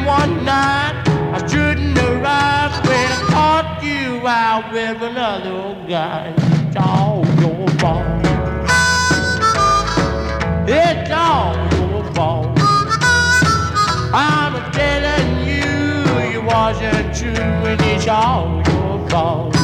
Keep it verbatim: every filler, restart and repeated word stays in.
one night. I shouldn't arrive when I caught you out with another guy. It's all your fault. It's all your fault. I'm telling you, you wasn't true, and it's all your fault.